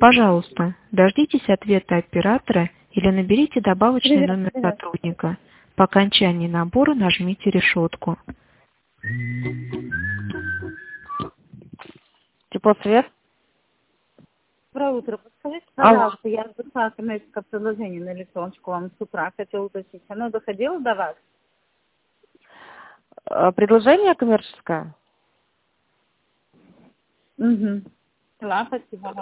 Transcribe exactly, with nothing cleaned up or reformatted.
Пожалуйста, дождитесь ответа оператора или наберите добавочный Привет, номер привет. сотрудника. По окончании набора нажмите решетку. Тепло, привет. Доброе утро. Подскажите, Алло. пожалуйста, я записала коммерческое предложение на электроночку вам с утра. Хотела уточнить, оно доходило до вас? Э, Предложение коммерческое? Угу. Да, спасибо.